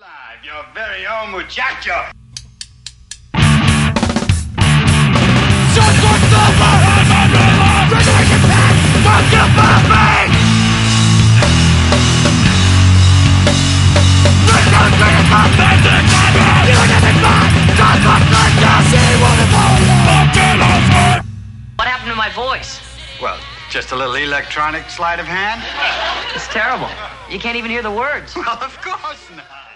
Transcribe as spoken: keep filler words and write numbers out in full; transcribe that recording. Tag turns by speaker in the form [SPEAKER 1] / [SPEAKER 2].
[SPEAKER 1] Live, your very own muchacho.
[SPEAKER 2] What happened to my voice?
[SPEAKER 1] Well, just a little electronic sleight of hand.
[SPEAKER 2] It's terrible. You can't even hear the words.
[SPEAKER 1] Well, of course not.